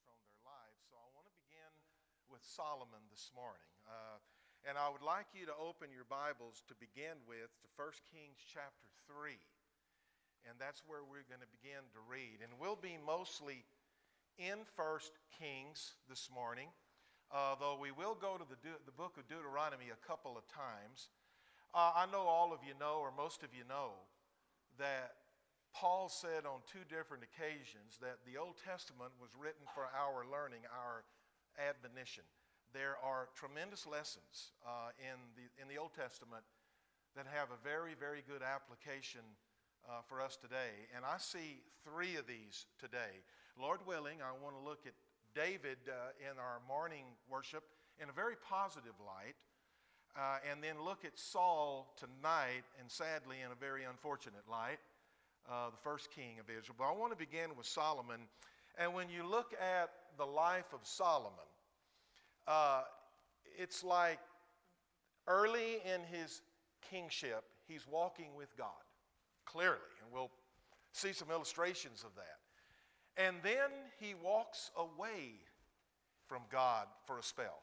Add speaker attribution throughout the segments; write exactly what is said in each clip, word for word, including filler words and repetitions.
Speaker 1: from their lives. So I want to begin with Solomon this morning. Uh, and I would like you to open your Bibles to begin with to First Kings chapter three. And that's where we're going to begin to read. And we'll be mostly in First Kings this morning, uh, though we will go to the, De- the book of Deuteronomy a couple of times. Uh, I know all of you know, or most of you know, that Paul said on two different occasions that the Old Testament was written for our learning, our admonition. There are tremendous lessons uh, in, the, in the Old Testament that have a very, very good application uh, for us today. And I see three of these today. Lord willing, I want to look at David uh, in our morning worship in a very positive light, uh, and then look at Saul tonight, and sadly in a very unfortunate light, uh, the first king of Israel. But I want to begin with Solomon. And when you look at the life of Solomon, uh, it's like early in his kingship, he's walking with God, clearly. And we'll see some illustrations of that. And then he walks away from God for a spell.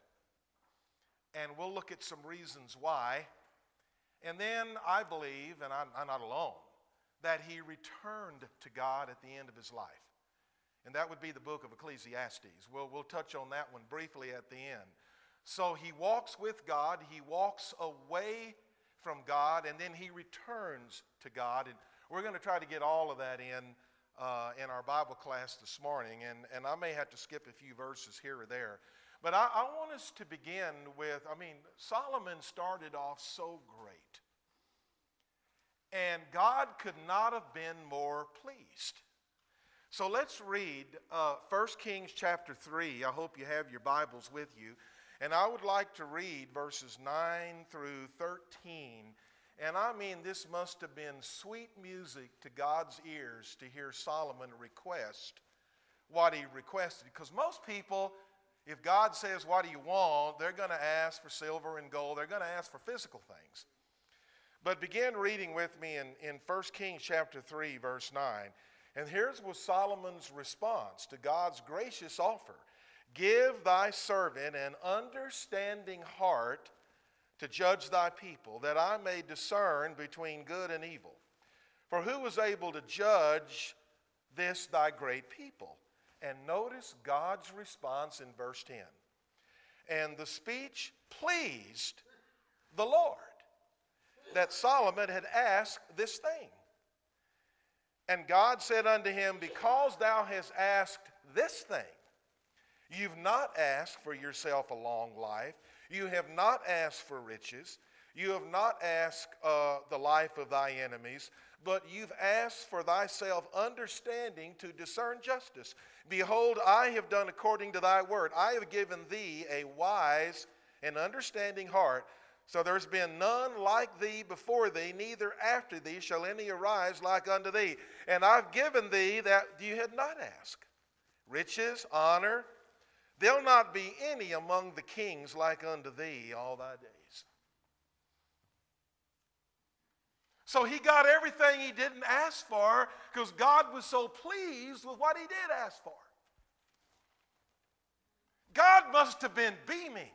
Speaker 1: And we'll look at some reasons why. And then I believe, and I'm, I'm not alone, that he returned to God at the end of his life. And that would be the book of Ecclesiastes. We'll, we'll touch on that one briefly at the end. So he walks with God, he walks away from God, and then he returns to God. And we're going to try to get all of that in uh, in our Bible class this morning. And, and I may have to skip a few verses here or there. But I, I want us to begin with, I mean, Solomon started off so great. And God could not have been more pleased. So let's read uh, First Kings chapter three. I hope you have your Bibles with you. And I would like to read verses nine through thirteen. And I mean, this must have been sweet music to God's ears to hear Solomon request what he requested. Because most people, if God says, what do you want? They're going to ask for silver and gold. They're going to ask for physical things. But begin reading with me in, in First Kings chapter three, verse nine. And here's was Solomon's response to God's gracious offer. Give thy servant an understanding heart to judge thy people, that I may discern between good and evil. For who is able to judge this thy great people? And notice God's response in verse ten. And the speech pleased the Lord, that Solomon had asked this thing. And God said unto him, because thou hast asked this thing, you've not asked for yourself a long life, you have not asked for riches, you have not asked uh, the life of thy enemies, but you've asked for thyself understanding to discern justice. Behold, I have done according to thy word. I have given thee a wise and understanding heart, so there's been none like thee before thee, neither after thee shall any arise like unto thee. And I've given thee that you had not asked, riches, honor. There'll not be any among the kings like unto thee all thy days. So he got everything he didn't ask for because God was so pleased with what he did ask for. God must have been beaming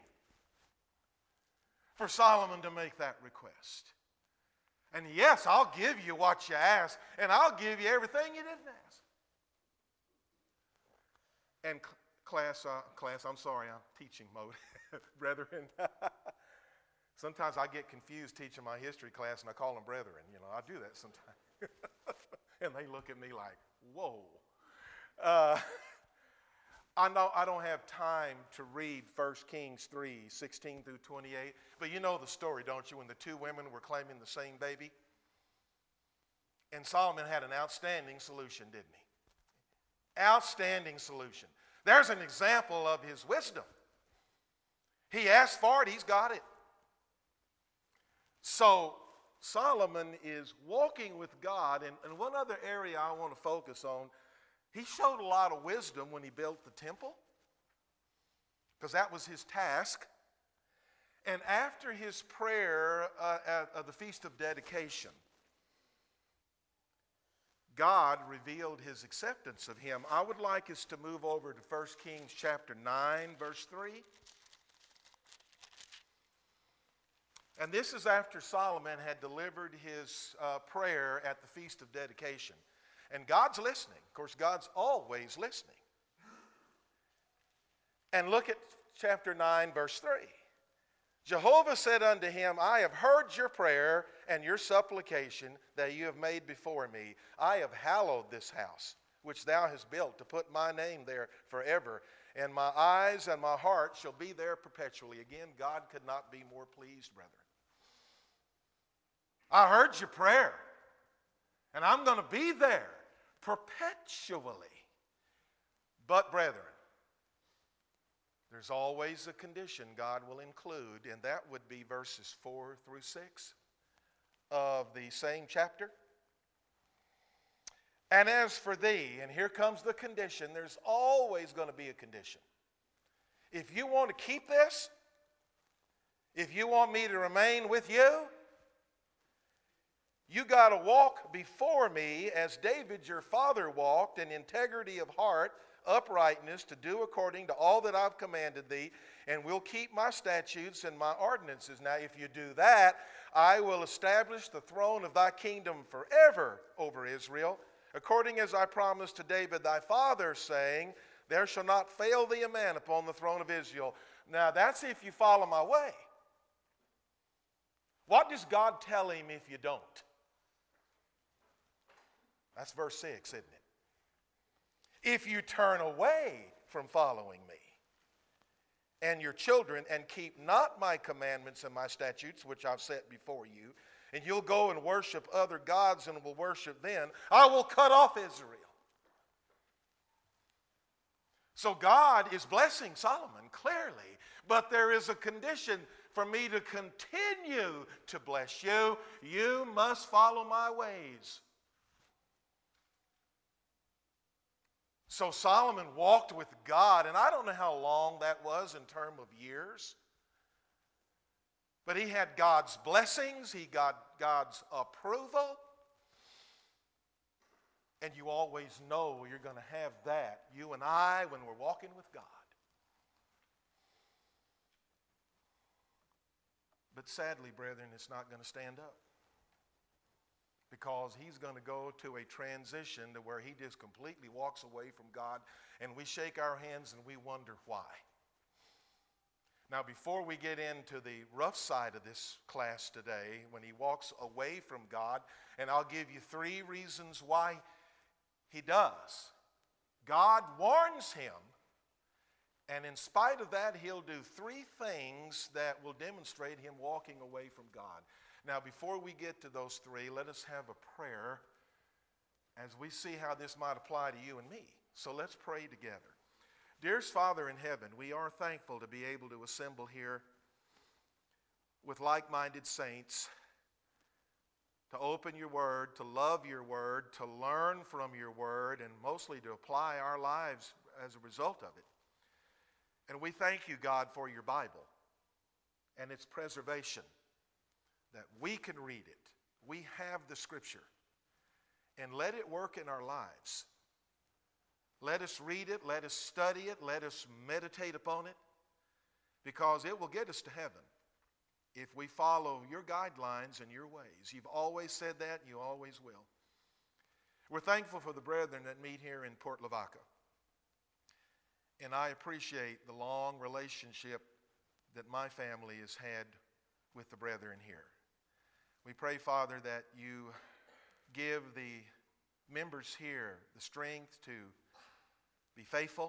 Speaker 1: for Solomon to make that request. And yes, I'll give you what you ask, and I'll give you everything you didn't ask. And class, uh, class, I'm sorry, I'm teaching mode, brethren. Sometimes I get confused teaching my history class, and I call them brethren. You know, I do that sometimes. And they look at me like, whoa. Uh, I know I don't have time to read First Kings three, sixteen through twenty-eight, but you know the story, don't you, when the two women were claiming the same baby? And Solomon had an outstanding solution, didn't he? Outstanding solution. There's an example of his wisdom. He asked for it, he's got it. So Solomon is walking with God, and, and one other area I want to focus on, he showed a lot of wisdom when he built the temple, because that was his task. And after his prayer uh, at, at the Feast of Dedication, God revealed his acceptance of him. I would like us to move over to First Kings chapter nine, verse three. And this is after Solomon had delivered his uh, prayer at the Feast of Dedication. And God's listening. Of course, God's always listening. And look at chapter nine, verse three. Jehovah said unto him, I have heard your prayer and your supplication that you have made before me. I have hallowed this house, which thou hast built, to put my name there forever. And my eyes and my heart shall be there perpetually. Again, God could not be more pleased, brethren. I heard your prayer, and I'm going to be there perpetually. But, brethren, there's always a condition God will include, and that would be verses four through six of the same chapter. And as for thee, and here comes the condition, there's always going to be a condition. If you want to keep this, if you want me to remain with you, you got to walk before me as David your father walked in integrity of heart, uprightness, to do according to all that I've commanded thee, and will keep my statutes and my ordinances. Now, if you do that, I will establish the throne of thy kingdom forever over Israel, according as I promised to David thy father, saying, there shall not fail thee a man upon the throne of Israel. Now, that's if you follow my way. What does God tell him if you don't? That's verse six, isn't it? If you turn away from following me and your children and keep not my commandments and my statutes, which I've set before you, and you'll go and worship other gods and will worship them, I will cut off Israel. So God is blessing Solomon, clearly, but there is a condition for me to continue to bless you. You must follow my ways. So Solomon walked with God, and I don't know how long that was in terms of years. But he had God's blessings, he got God's approval. And you always know you're going to have that, you and I, when we're walking with God. But sadly, brethren, it's not going to stand up. Because he's going to go to a transition to where he just completely walks away from God, and we shake our hands and we wonder why. Now, before we get into the rough side of this class today, when he walks away from God, and I'll give you three reasons why he does. God warns him, and in spite of that, he'll do three things that will demonstrate him walking away from God. Now, before we get to those three, let us have a prayer as we see how this might apply to you and me. So let's pray together. Dearest Father in heaven, we are thankful to be able to assemble here with like-minded saints, to open your word, to love your word, to learn from your word, and mostly to apply our lives as a result of it. And we thank you, God, for your Bible and its preservation, that we can read it. We have the Scripture. And let it work in our lives. Let us read it. Let us study it. Let us meditate upon it. Because it will get us to heaven if we follow your guidelines and your ways. You've always said that. You always will. We're thankful for the brethren that meet here in Port Lavaca. And I appreciate the long relationship that my family has had with the brethren here. We pray, Father, that you give the members here the strength to be faithful,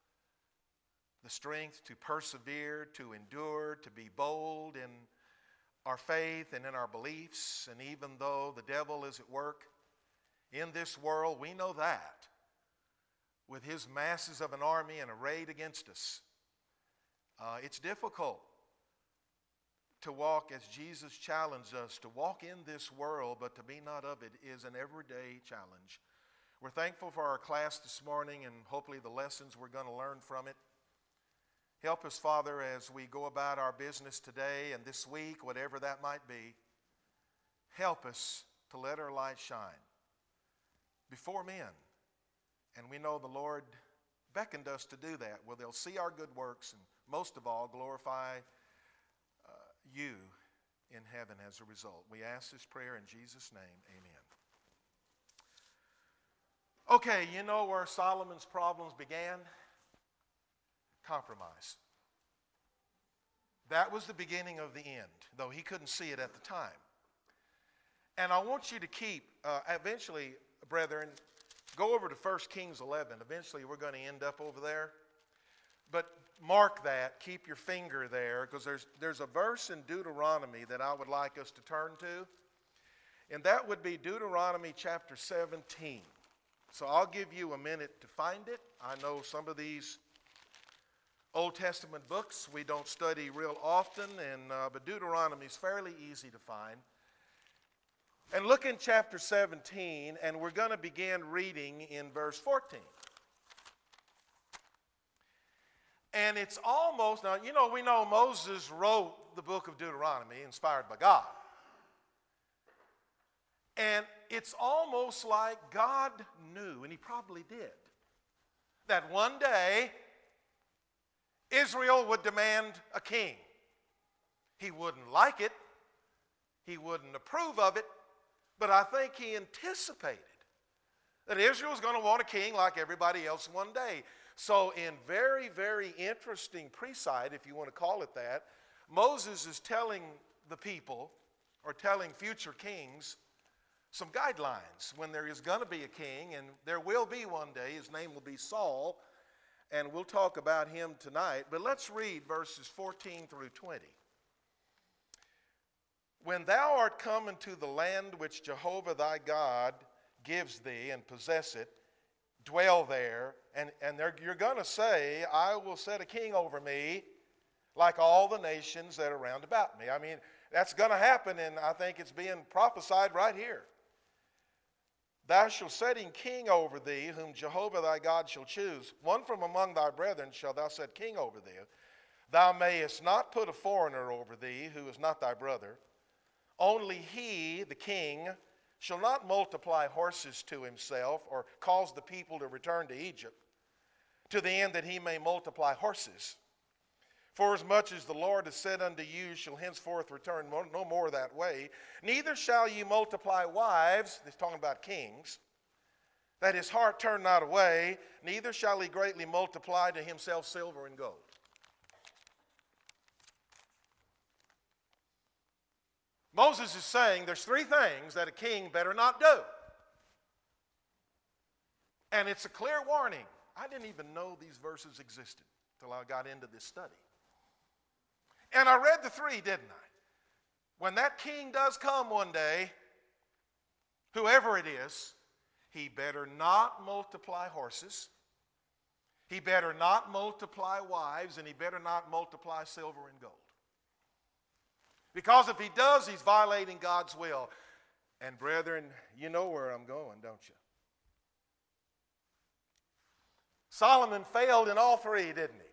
Speaker 1: the strength to persevere, to endure, to be bold in our faith and in our beliefs. And even though the devil is at work in this world, we know that, with his masses of an army and arrayed against us, uh, it's difficult to walk as Jesus challenged us, to walk in this world, but to be not of it is an everyday challenge. We're thankful for our class this morning and hopefully the lessons we're going to learn from it. Help us, Father, as we go about our business today and this week, whatever that might be. Help us to let our light shine. before men. And we know the Lord beckoned us to do that. Well, they'll see our good works and most of all glorify uh, you in heaven as a result. We ask this prayer in Jesus' name. Amen. Okay, you know where Solomon's problems began? Compromise. That was the beginning of the end, though he couldn't see it at the time. And I want you to keep, uh, eventually, brethren, go over to First Kings eleven. Eventually, we're going to end up over there. But mark that. Keep your finger there, because there's, there's a verse in Deuteronomy that I would like us to turn to. And that would be Deuteronomy chapter seventeen. So I'll give you a minute to find it. I know some of these Old Testament books we don't study real often, and uh, but Deuteronomy is fairly easy to find. And look in chapter seventeen, and we're going to begin reading in verse fourteen. And it's almost, now you know, we know Moses wrote the book of Deuteronomy, inspired by God. And it's almost like God knew, and he probably did, that one day Israel would demand a king. He wouldn't like it. He wouldn't approve of it. But I think he anticipated that Israel was going to want a king like everybody else one day. So in very, very interesting presight, if you want to call it that, Moses is telling the people, or telling future kings, some guidelines when there is going to be a king, and there will be one day. His name will be Saul, and we'll talk about him tonight. But let's read verses fourteen through twenty. When thou art come into the land which Jehovah thy God gives thee, and possess it, dwell there, and, and you're going to say, I will set a king over me like all the nations that are round about me. I mean, that's going to happen, and I think it's being prophesied right here. Thou shalt set him king over thee, whom Jehovah thy God shall choose. One from among thy brethren shalt thou set king over thee. Thou mayest not put a foreigner over thee, who is not thy brother. Only he, the king, shall not multiply horses to himself, or cause the people to return to Egypt, to the end that he may multiply horses. Forasmuch as the Lord has said unto you, shall henceforth return no more that way. Neither shall ye multiply wives, he's talking about kings, that his heart turn not away, neither shall he greatly multiply to himself silver and gold. Moses is saying there's three things that a king better not do. And it's a clear warning. I didn't even know these verses existed until I got into this study. And I read the three, didn't I? When that king does come one day, whoever it is, he better not multiply horses, he better not multiply wives, and he better not multiply silver and gold. Because if he does, he's violating God's will. And brethren, you know where I'm going, don't you? Solomon failed in all three, didn't he?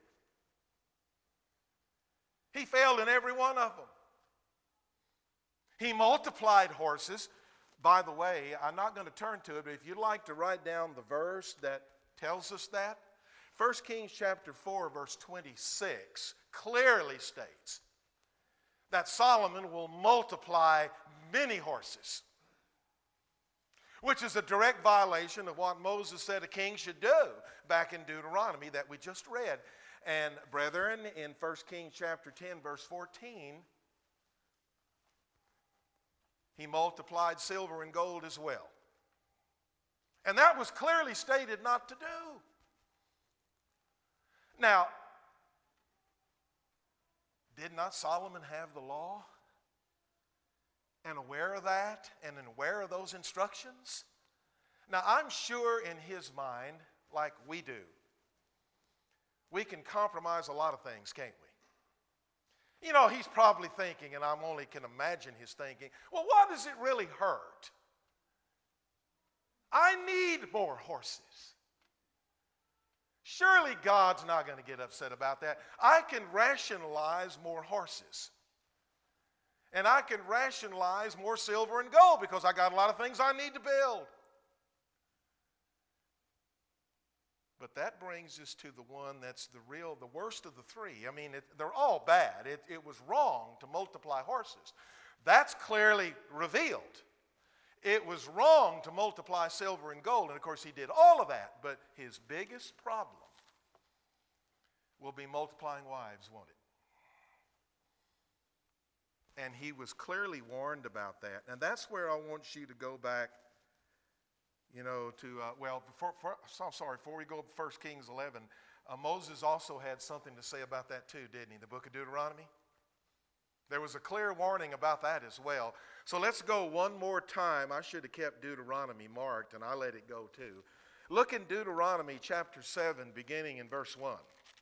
Speaker 1: He failed in every one of them. He multiplied horses. By the way, I'm not going to turn to it, but if you'd like to write down the verse that tells us that, First Kings chapter four, verse twenty-six clearly states that Solomon will multiply many horses, which is a direct violation of what Moses said a king should do back in Deuteronomy that we just read. And brethren, in First Kings chapter ten, verse fourteen, he multiplied silver and gold as well. And that was clearly stated not to do. Now, did not Solomon have the law and aware of that and aware of those instructions? Now, I'm sure in his mind, like we do, we can compromise a lot of things, can't we? You know, he's probably thinking, and I only can imagine his thinking, well, what does it really hurt? I need more horses. Surely God's not going to get upset about that. I can rationalize more horses. And I can rationalize more silver and gold because I got a lot of things I need to build. But that brings us to the one that's the real, the worst of the three. I mean, it, they're all bad. It, it was wrong to multiply horses. That's clearly revealed. It was wrong to multiply silver and gold. And of course, he did all of that. But his biggest problem will be multiplying wives, won't it? And he was clearly warned about that. And that's where I want you to go back, you know, to, uh, well, before, for, so, sorry, before we go to First Kings eleven, uh, Moses also had something to say about that too, didn't he? The book of Deuteronomy? There was a clear warning about that as well. So let's go one more time. I should have kept Deuteronomy marked, and I let it go too. Look in Deuteronomy chapter seven, beginning in verse one.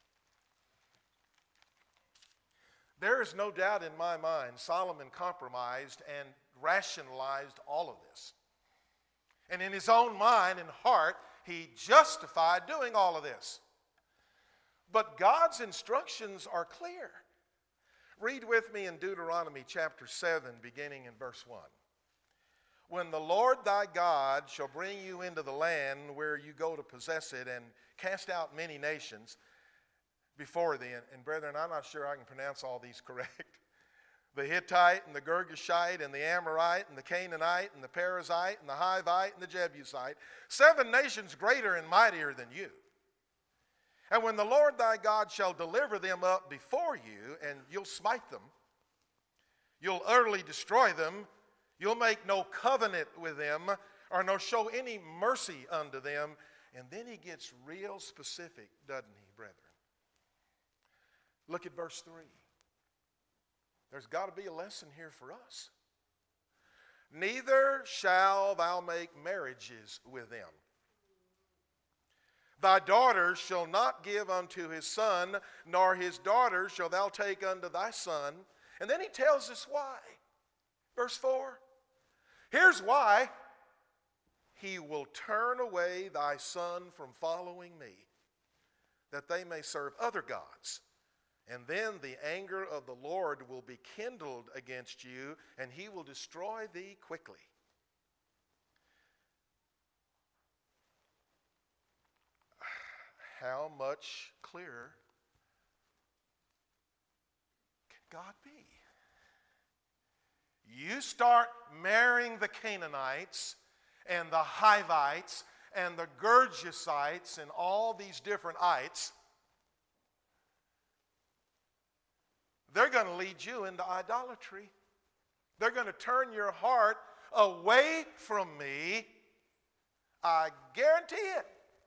Speaker 1: There is no doubt in my mind Solomon compromised and rationalized all of this. And in his own mind and heart, he justified doing all of this. But God's instructions are clear. Read with me in Deuteronomy chapter seven, beginning in verse one. When the Lord thy God shall bring you into the land where you go to possess it and cast out many nations before thee, and, and brethren, I'm not sure I can pronounce all these correct. The Hittite and the Girgashite and the Amorite and the Canaanite and the Perizzite and the Hivite and the Jebusite, seven nations greater and mightier than you. And when the Lord thy God shall deliver them up before you, and you'll smite them, you'll utterly destroy them, you'll make no covenant with them, or no show any mercy unto them. And then he gets real specific, doesn't he, brethren? Look at verse three. There's got to be a lesson here for us. Neither shall thou make marriages with them. Thy daughter shall not give unto his son, nor his daughter shall thou take unto thy son. And then he tells us why. Verse four. Here's why. He will turn away thy son from following me, that they may serve other gods. And then the anger of the Lord will be kindled against you, and he will destroy thee quickly. How much clearer can God be? You start marrying the Canaanites and the Hivites and the Girgasites and all these different ites, they're going to lead you into idolatry. They're going to turn your heart away from me. I guarantee it.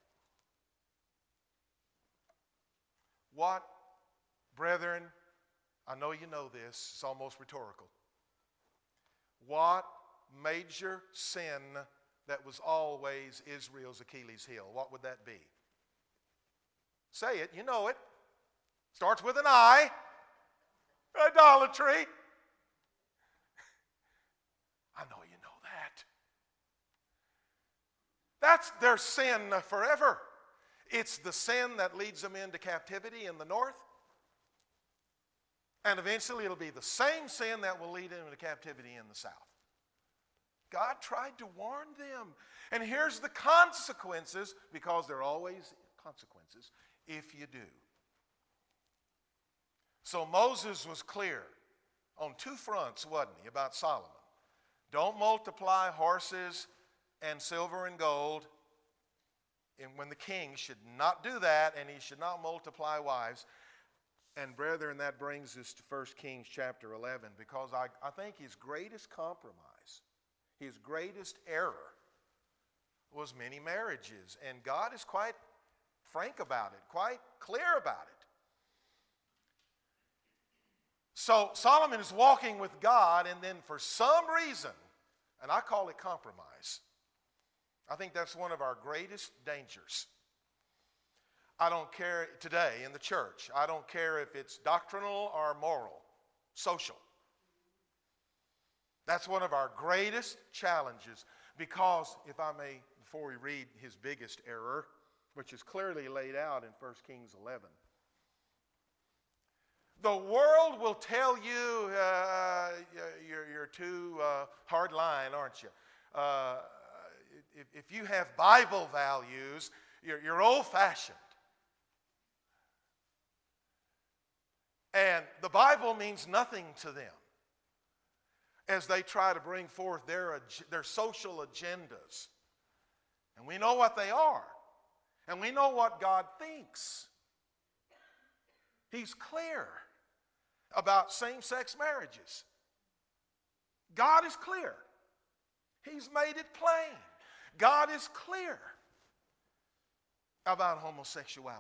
Speaker 1: What, brethren, I know you know this, it's almost rhetorical. What major sin that was always Israel's Achilles heel? What would that be? Say it, you know it. Starts with an I. Idolatry. I know you know that. That's their sin forever. It's the sin that leads them into captivity in the north. And eventually it'll be the same sin that will lead them into captivity in the south. God tried to warn them. And here's the consequences, because there are always consequences if you do. So Moses was clear on two fronts, wasn't he, about Solomon. Don't multiply horses and silver and gold. And when the king should not do that, and he should not multiply wives. And brethren, that brings us to First Kings chapter eleven, because I, I think his greatest compromise, his greatest error, was many marriages. And God is quite frank about it, quite clear about it. So Solomon is walking with God, and then for some reason, and I call it compromise, I think that's one of our greatest dangers. I don't care today in the church. I don't care if it's doctrinal or moral, social. That's one of our greatest challenges, because if I may, before we read his biggest error, which is clearly laid out in First Kings eleven. The world will tell you uh, you're, you're too uh, hard line, aren't you? Uh, if, if you have Bible values, You're, you're old-fashioned. And the Bible means nothing to them as they try to bring forth their, their social agendas. And we know what they are. And we know what God thinks. He's clear about same-sex marriages. God is clear. He's made it plain. God is clear about homosexuality.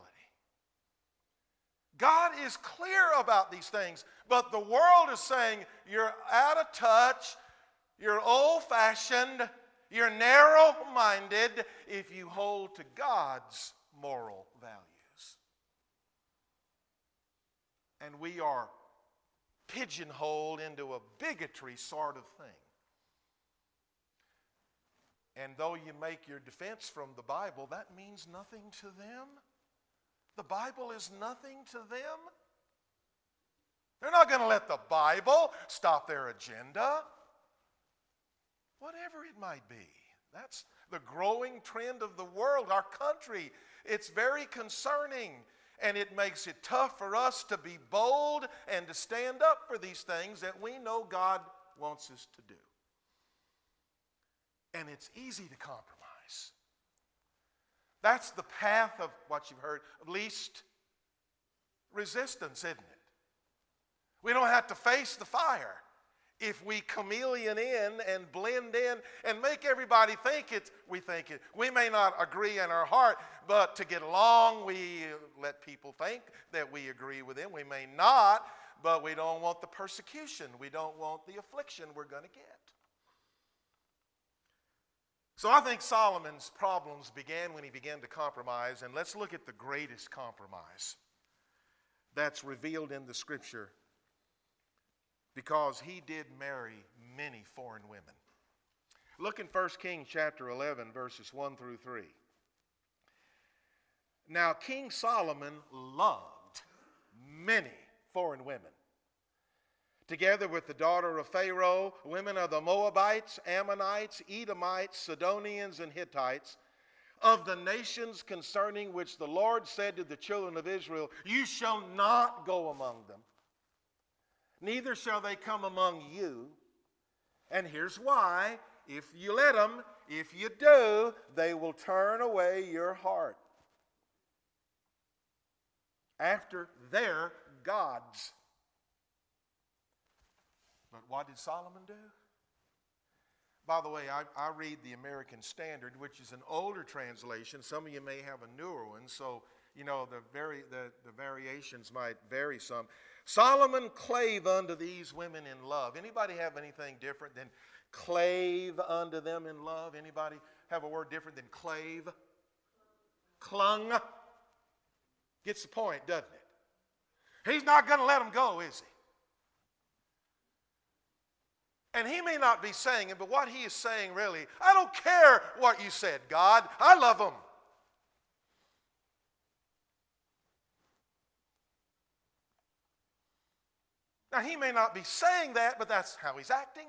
Speaker 1: God is clear about these things, but the world is saying you're out of touch, you're old-fashioned, you're narrow-minded if you hold to God's moral values. And we are pigeonholed into a bigotry sort of thing. And though you make your defense from the Bible, that means nothing to them. The Bible is nothing to them. They're not going to let the Bible stop their agenda. Whatever it might be. That's the growing trend of the world, our country. It's very concerning, and it makes it tough for us to be bold and to stand up for these things that we know God wants us to do. And it's easy to compromise. That's the path of what you've heard, least resistance, isn't it? We don't have to face the fire if we chameleon in and blend in and make everybody think it, we think it. We may not agree in our heart, but to get along, we let people think that we agree with them. We may not, but we don't want the persecution. We don't want the affliction we're going to get. So I think Solomon's problems began when he began to compromise, and let's look at the greatest compromise that's revealed in the Scripture, because he did marry many foreign women. Look in First Kings chapter eleven, verses one through three. Now King Solomon loved many foreign women, together with the daughter of Pharaoh, women of the Moabites, Ammonites, Edomites, Sidonians, and Hittites, of the nations concerning which the Lord said to the children of Israel, you shall not go among them, neither shall they come among you. And here's why. If you let them, if you do, they will turn away your heart after their gods. But what did Solomon do? By the way, I, I read the American Standard, which is an older translation. Some of you may have a newer one, so you know the, vari- the, the variations might vary some. Solomon clave unto these women in love. Anybody have anything different than clave unto them in love? Anybody have a word different than clave? Clung. Gets the point, doesn't it? He's not going to let them go, is he? And he may not be saying it, but what he is saying really, I don't care what you said, God. I love them. Now, he may not be saying that, but that's how he's acting.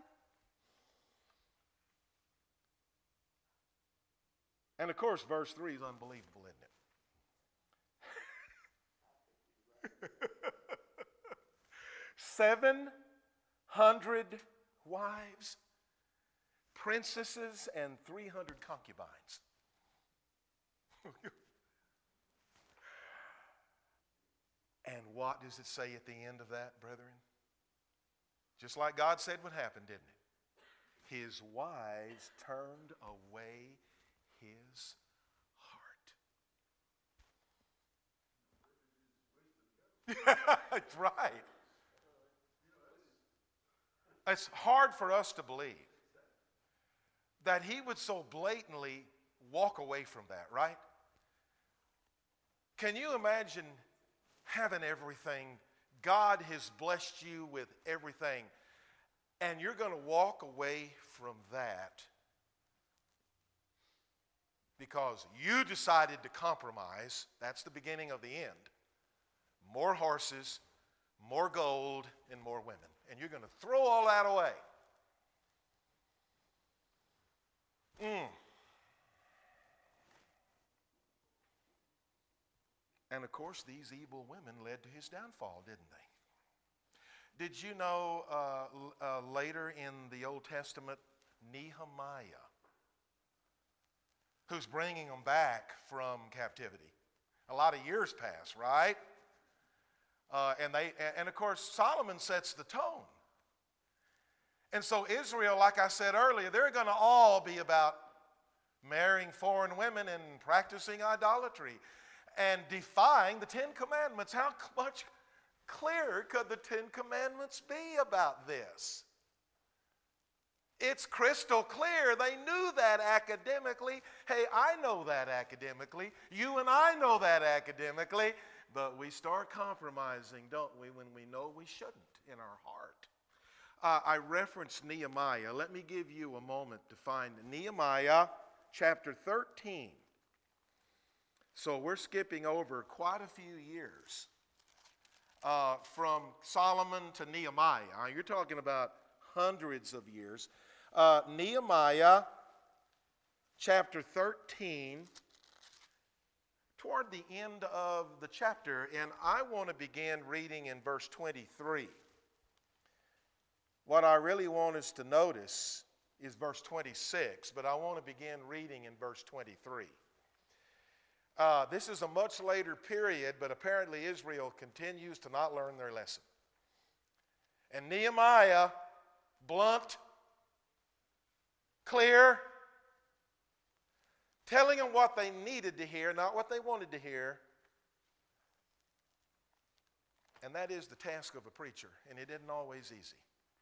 Speaker 1: And of course, verse three is unbelievable, isn't it? Seven hundred wives, princesses, and three hundred concubines. And what does it say at the end of that, brethren? Just like God said would happen, didn't it? His wives turned away his heart. That's right. It's hard for us to believe that he would so blatantly walk away from that, right? Can you imagine having everything? God has blessed you with everything, and you're going to walk away from that because you decided to compromise. That's the beginning of the end. More horses, more gold, and more women. And you're going to throw all that away. Mm. And of course, these evil women led to his downfall, didn't they? Did you know uh, uh, later in the Old Testament, Nehemiah, who's bringing them back from captivity? A lot of years pass, right? Uh, and they, and of course, Solomon sets the tone. And so Israel, like I said earlier, they're going to all be about marrying foreign women and practicing idolatry and defying the Ten Commandments. How much clearer could the Ten Commandments be about this? It's crystal clear. They knew that academically. Hey, I know that academically. You and I know that academically. But we start compromising, don't we, when we know we shouldn't in our heart. Uh, I referenced Nehemiah. Let me give you a moment to find Nehemiah chapter thirteen. So we're skipping over quite a few years uh, from Solomon to Nehemiah. Uh, you're talking about hundreds of years. Uh, Nehemiah chapter thirteen, toward the end of the chapter, and I want to begin reading in verse twenty-three. What I really want us to notice is verse twenty-six, but I want to begin reading in verse twenty-three. Uh, this is a much later period, but apparently Israel continues to not learn their lesson. And Nehemiah, blunt, clear, telling them what they needed to hear, not what they wanted to hear. And that is the task of a preacher, and it isn't always easy.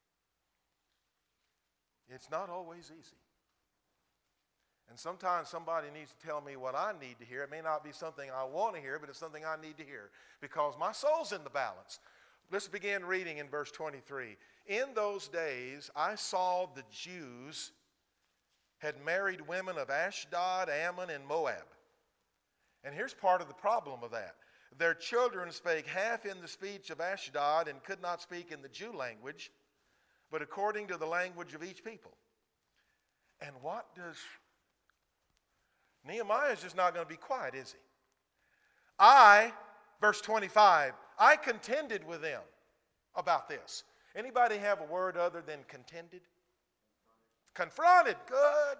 Speaker 1: It's not always easy. And sometimes somebody needs to tell me what I need to hear. It may not be something I want to hear, but it's something I need to hear because my soul's in the balance. Let's begin reading in verse twenty-three. In those days I saw the Jews had married women of Ashdod, Ammon, and Moab. And here's part of the problem of that. Their children spake half in the speech of Ashdod and could not speak in the Jew language, but according to the language of each people. And what does... Nehemiah is just not going to be quiet, is he? I, verse twenty-five, I contended with them about this. Anybody have a word other than contended? Confronted. Good.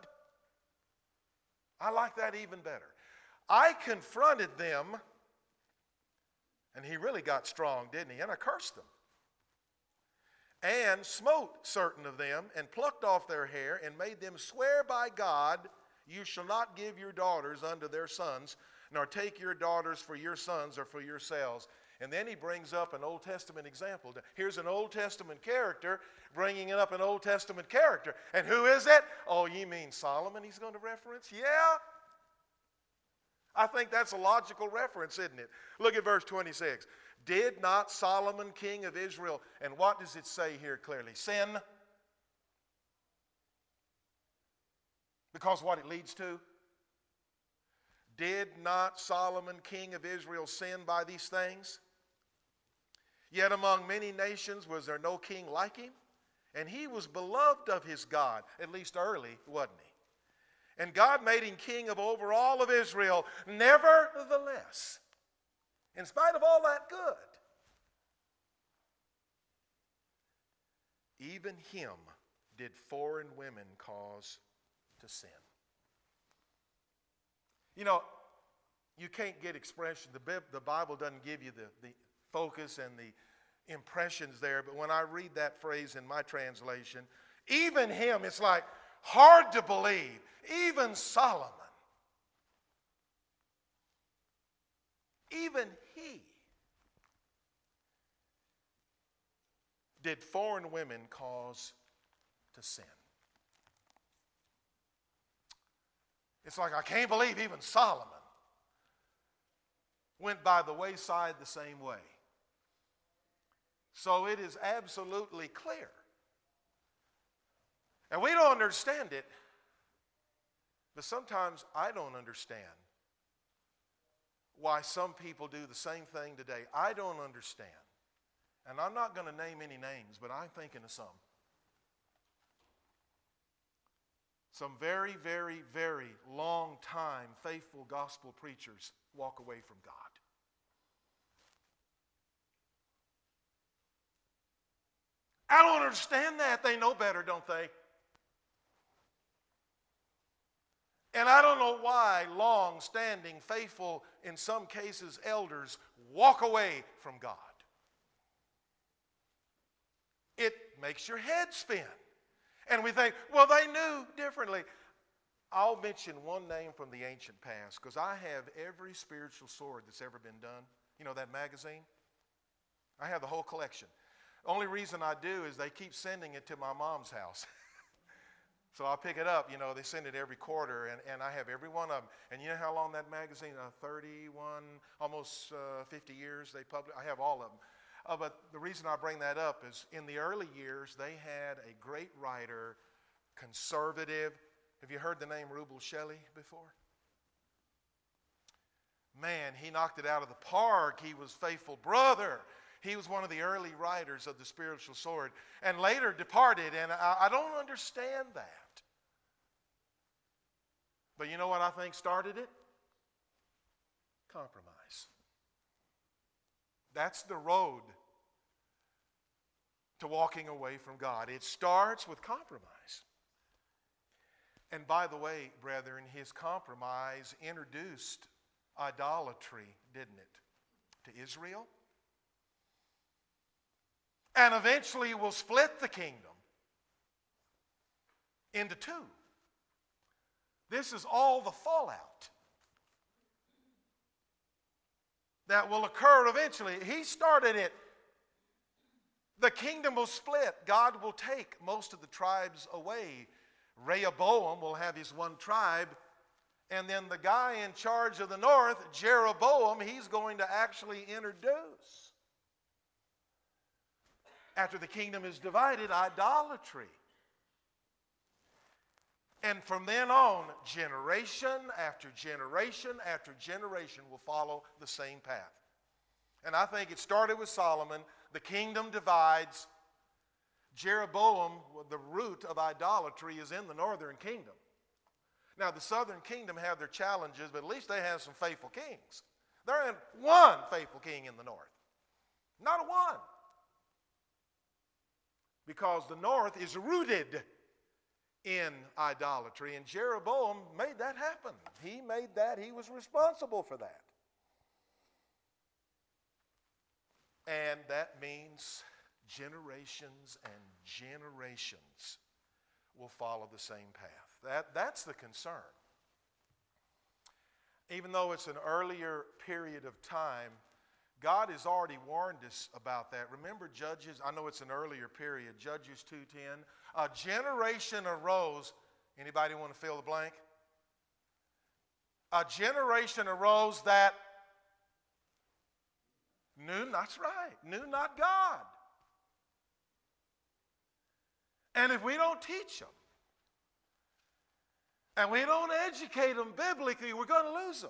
Speaker 1: I like that even better. I confronted them, and he really got strong, didn't he? And I cursed them. And smote certain of them, and plucked off their hair, and made them swear by God, you shall not give your daughters unto their sons, nor take your daughters for your sons or for yourselves. And then he brings up an Old Testament example. Here's an Old Testament character bringing up an Old Testament character. And who is it? Oh, you mean Solomon he's going to reference? Yeah. I think that's a logical reference, isn't it? Look at verse twenty-six. Did not Solomon, king of Israel, and what does it say here clearly? Sin. Because what it leads to? Did not Solomon, king of Israel, sin by these things? Yet among many nations was there no king like him, and he was beloved of his God, at least early, wasn't he? And God made him king of over all of Israel. Nevertheless, in spite of all that good, even him did foreign women cause to sin. You know, you can't get expression. The, the Bible doesn't give you the, the focus and the impressions there, but when I read that phrase in my translation, even him, it's like hard to believe. Even Solomon, even he did foreign women cause to sin. It's like I can't believe even Solomon went by the wayside the same way. So it is absolutely clear. And we don't understand it, but sometimes I don't understand why some people do the same thing today. I don't understand. And I'm not going to name any names, but I'm thinking of some. Some very, very, very long time faithful gospel preachers walk away from God. I don't understand that. They know better, don't they? And I don't know why long-standing, faithful, in some cases, elders walk away from God. It makes your head spin. And we think, well, they knew differently. I'll mention one name from the ancient past, because I have every spiritual sword that's ever been done. You know that magazine? I have the whole collection. The only reason I do is they keep sending it to my mom's house. So I'll pick it up. You know, they send it every quarter, and, and I have every one of them. And you know how long that magazine, uh, thirty-one, almost uh, fifty years they publish. I have all of them. Uh, but the reason I bring that up is in the early years, they had a great writer, conservative. Have you heard the name Rubel Shelley before? Man, he knocked it out of the park. He was faithful brother. He was one of the early writers of the spiritual sword, and later departed, and I, I don't understand that. But you know what I think started it? Compromise. That's the road to walking away from God. It starts with compromise. And by the way, brethren, his compromise introduced idolatry, didn't it, to Israel? And eventually will split the kingdom into two. This is all the fallout that will occur eventually. He started it. The kingdom will split. God will take most of the tribes away. Rehoboam will have his one tribe. And then the guy in charge of the north, Jeroboam, he's going to actually introduce, after the kingdom is divided, idolatry. And from then on, generation after generation after generation will follow the same path. And I think it started with Solomon. The kingdom divides. Jeroboam, the root of idolatry, is in the northern kingdom. Now, the southern kingdom have their challenges, but at least they have some faithful kings. There ain't one faithful king in the north. Not a one. Because the north is rooted in idolatry. And Jeroboam made that happen. He made that. He was responsible for that. And that means generations and generations will follow the same path. That, that's the concern. Even though it's an earlier period of time, God has already warned us about that. Remember Judges, I know it's an earlier period, Judges two ten. A generation arose. Anybody want to fill the blank? A generation arose that knew, that's right, knew not God. And if we don't teach them, and we don't educate them biblically, we're going to lose them.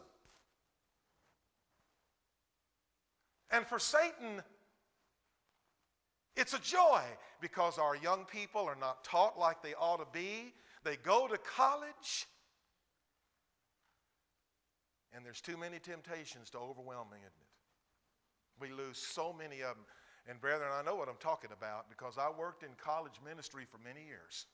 Speaker 1: And for Satan, it's a joy because our young people are not taught like they ought to be. They go to college, and there's too many temptations to overwhelm them, isn't it? We lose so many of them. And brethren, I know what I'm talking about because I worked in college ministry for many years.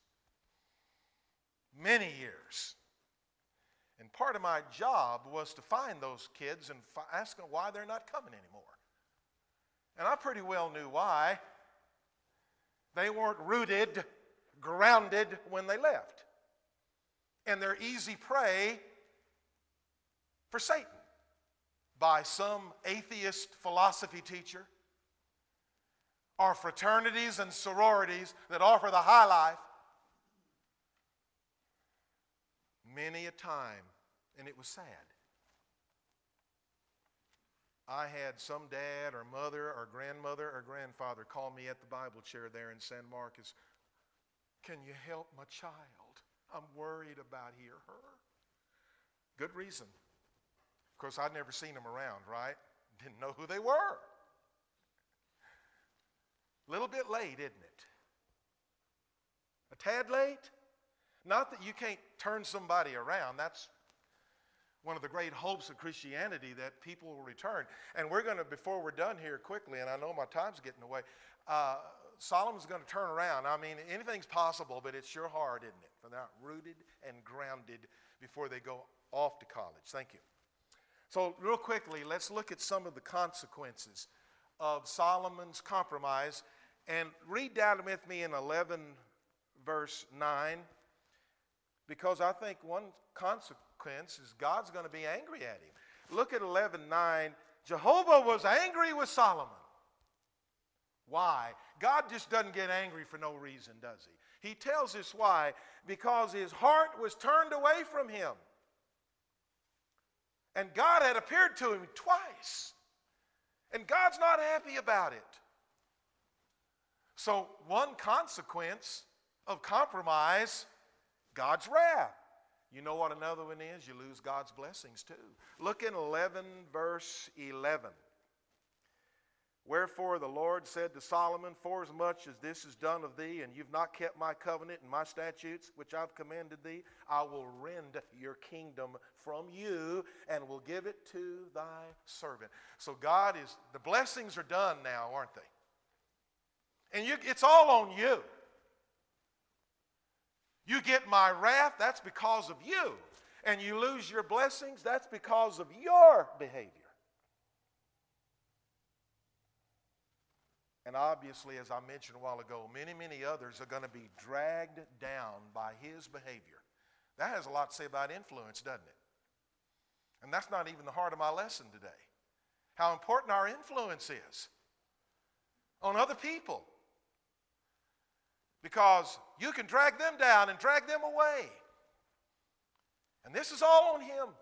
Speaker 1: Many years. And part of my job was to find those kids and fi- ask them why they're not coming anymore. And I pretty well knew why. They weren't rooted, grounded when they left. And they're easy prey for Satan by some atheist philosophy teacher or fraternities and sororities that offer the high life. Many a time, and it was sad. I had some dad or mother or grandmother or grandfather call me at the Bible chair there in San Marcos. Can you help my child? I'm worried about he or her. Good reason. Of course, I'd never seen them around, right? Didn't know who they were. A little bit late, isn't it? A tad late? Not that you can't turn somebody around. That's one of the great hopes of Christianity, that people will return. And we're going to, before we're done here quickly, and I know my time's getting away, uh, Solomon's going to turn around. I mean, anything's possible, but it's sure hard, isn't it? For they're not rooted and grounded before they go off to college. Thank you. So real quickly, let's look at some of the consequences of Solomon's compromise. And read down with me in eleven verse nine, because I think one consequence is God's going to be angry at him. Look at eleven nine. Jehovah was angry with Solomon. Why? God just doesn't get angry for no reason, does he? He tells us why. Because his heart was turned away from him. And God had appeared to him twice. And God's not happy about it. So one consequence of compromise, God's wrath. You know what another one is? You lose God's blessings too. Look in eleven verse eleven. Wherefore the Lord said to Solomon, forasmuch as this is done of thee, and you've not kept my covenant and my statutes, which I've commanded thee, I will rend your kingdom from you, and will give it to thy servant. So God is, the blessings are done now, aren't they? And you, it's all on you. You get my wrath, that's because of you. And you lose your blessings, that's because of your behavior. And obviously, as I mentioned a while ago, many, many others are going to be dragged down by his behavior. That has a lot to say about influence, doesn't it? And that's not even the heart of my lesson today. How important our influence is on other people. Because you can drag them down and drag them away. And this is all on him.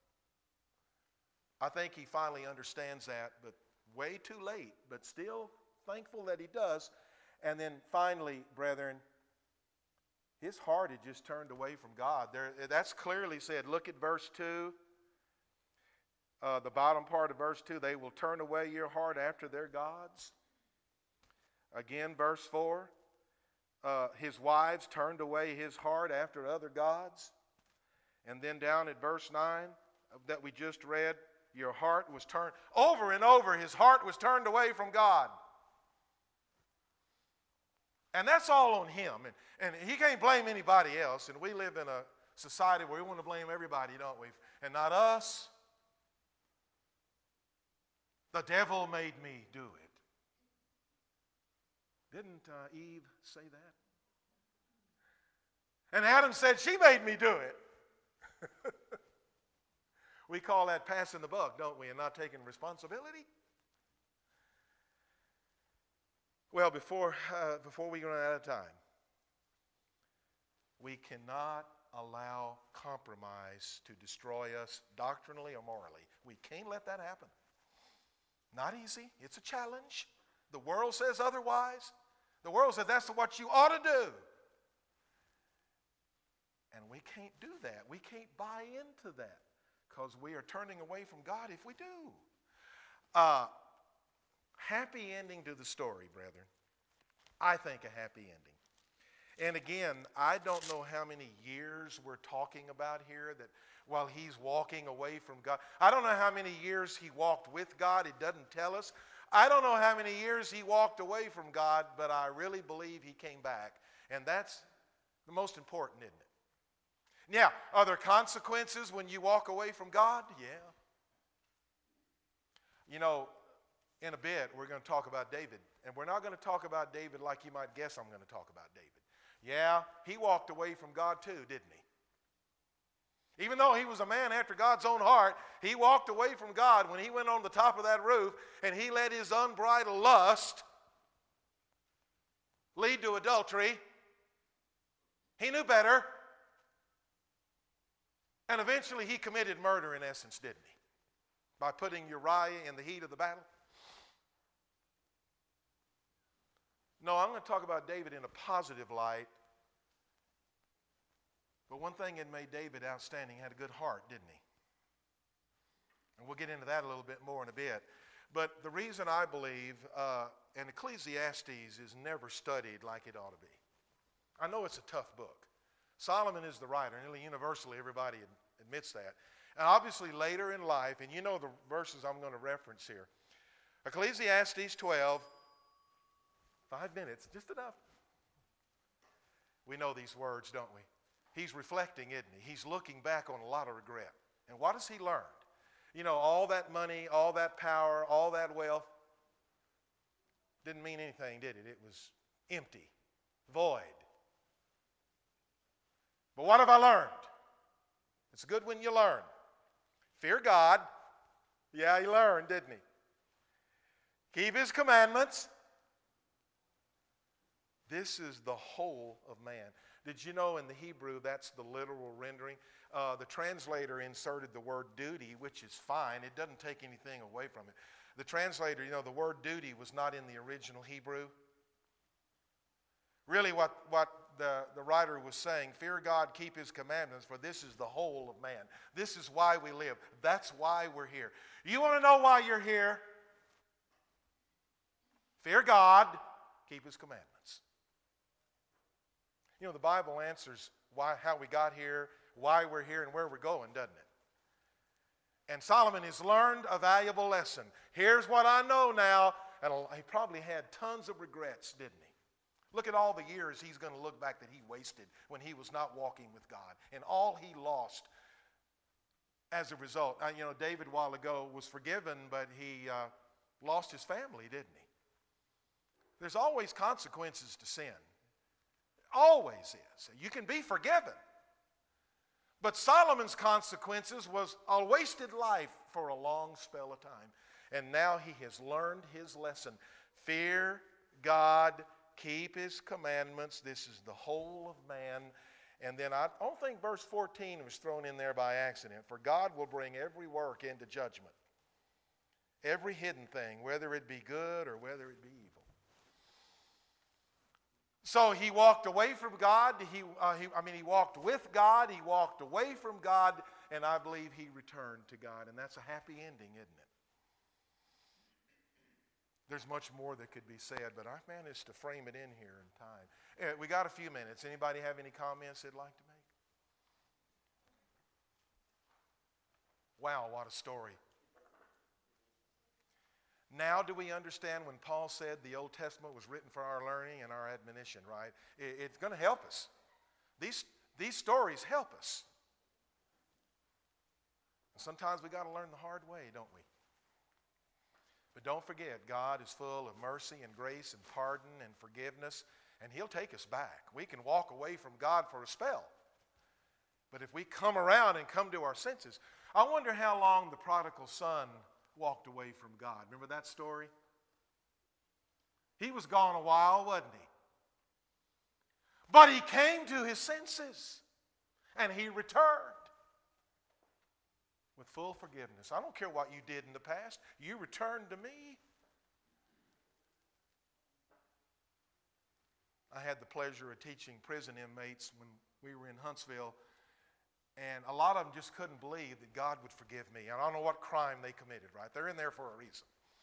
Speaker 1: I think he finally understands that, but way too late, but still thankful that he does. And then finally, brethren, his heart had just turned away from God. There, that's clearly said. Look at verse two. Uh, the bottom part of verse two. They will turn away your heart after their gods. Again, verse four. Uh, his wives turned away his heart after other gods. And then down at verse nine that we just read, your heart was turned, over and over his heart was turned away from God. And that's all on him. And, and he can't blame anybody else. And we live in a society where we want to blame everybody, don't we? And not us. The devil made me do it. Didn't uh, Eve say that? And Adam said, she made me do it. We call that passing the buck, don't we, and not taking responsibility? Well, before, uh, before we run out of time, we cannot allow compromise to destroy us doctrinally or morally. We can't let that happen. Not easy. It's a challenge. The world says otherwise. The world says that's what you ought to do. And we can't do that. We can't buy into that because we are turning away from God if we do. Uh, happy ending to the story, brethren. I think a happy ending. And again, I don't know how many years we're talking about here that while he's walking away from God. I don't know how many years he walked with God. It doesn't tell us. I don't know how many years he walked away from God, but I really believe he came back. And that's the most important, isn't it? Now, are there consequences when you walk away from God? Yeah. You know, in a bit, we're going to talk about David. And we're not going to talk about David like you might guess I'm going to talk about David. Yeah, he walked away from God too, didn't he? Even though he was a man after God's own heart, he walked away from God when he went on the top of that roof and he let his unbridled lust lead to adultery. He knew better. And eventually he committed murder in essence, didn't he? By putting Uriah in the heat of the battle. No, I'm going to talk about David in a positive light. But one thing that made David outstanding, he had a good heart, didn't he? And we'll get into that a little bit more in a bit. But the reason I believe, uh, and Ecclesiastes is never studied like it ought to be. I know it's a tough book. Solomon is the writer. Nearly universally, everybody admits that. And obviously later in life, and you know the verses I'm going to reference here. Ecclesiastes twelve, Five minutes, just enough. We know these words, don't we? He's reflecting, isn't he? He's looking back on a lot of regret. And what has he learned? You know, all that money, all that power, all that wealth didn't mean anything, did it? It was empty, void. But what have I learned? It's good when you learn. Fear God. Yeah, he learned, didn't he? Keep his commandments. This is the whole of man. Did you know in the Hebrew that's the literal rendering? Uh, the translator inserted the word duty, which is fine. It doesn't take anything away from it. The translator, you know, the word duty was not in the original Hebrew. Really what, what the, the writer was saying, fear God, keep his commandments, for this is the whole of man. This is why we live. That's why we're here. You want to know why you're here? Fear God, keep his commandments. You know, the Bible answers why, how we got here, why we're here, and where we're going, doesn't it? And Solomon has learned a valuable lesson. Here's what I know now. And he probably had tons of regrets, didn't he? Look at all the years he's going to look back that he wasted when he was not walking with God. And all he lost as a result. Uh, you know, David a while ago was forgiven, but he uh, lost his family, didn't he? There's always consequences to sin. Always is. You can be forgiven. But Solomon's consequences was a wasted life for a long spell of time. And now he has learned his lesson. Fear God, keep his commandments. This is the whole of man. And then I don't think verse fourteen was thrown in there by accident. For God will bring every work into judgment. Every hidden thing, whether it be good or whether it be evil. So he walked away from God. He, uh, he, I mean, he walked with God. He walked away from God. And I believe he returned to God. And that's a happy ending, isn't it? There's much more that could be said, but I've managed to frame it in here in time. Uh, we got a few minutes. Anybody have any comments they'd like to make? Wow, what a story. Now do we understand when Paul said the Old Testament was written for our learning and our admonition, right? It, it's going to help us. These, these stories help us. Sometimes we got to learn the hard way, don't we? But don't forget, God is full of mercy and grace and pardon and forgiveness, and he'll take us back. We can walk away from God for a spell. But if we come around and come to our senses, I wonder how long the prodigal son walked away from God. Remember that story? He was gone a while, wasn't he? But he came to his senses, and he returned with full forgiveness. I don't care what you did in the past. You returned to me. I had the pleasure of teaching prison inmates when we were in Huntsville, and a lot of them just couldn't believe that God would forgive me. And I don't know what crime they committed, right? They're in there for a reason.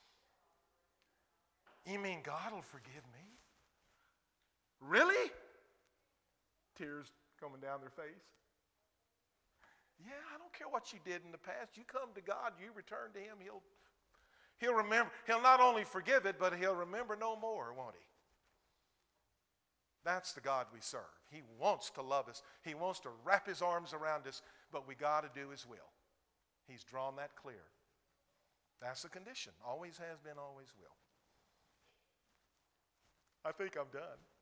Speaker 1: You mean God will forgive me? Really? Tears coming down their face. Yeah, I don't care what you did in the past. You come to God, you return to him, he'll, he'll remember. He'll not only forgive it, but he'll remember no more, won't he? That's the God we serve. He wants to love us. He wants to wrap his arms around us, but we got to do his will. He's drawn that clear. That's the condition. Always has been, always will. I think I'm done.